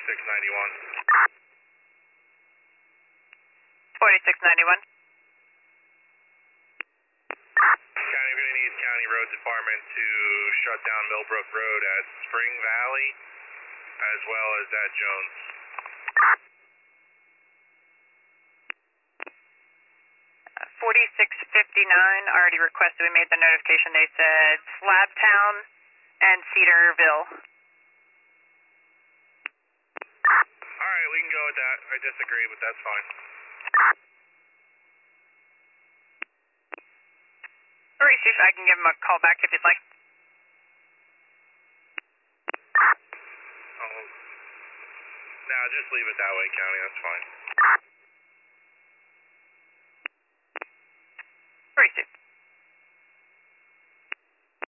4691. 4691. County, we're going to need County Road Department to shut down Millbrook Road at Spring Valley as well as at Jones. 4659 already requested. We made the notification. They said Slabtown and Cedarville. Alright, we can go with that. I disagree, but that's fine. Or see if I can give them a call back if you'd like. Oh, no, just leave it that way, County. That's fine.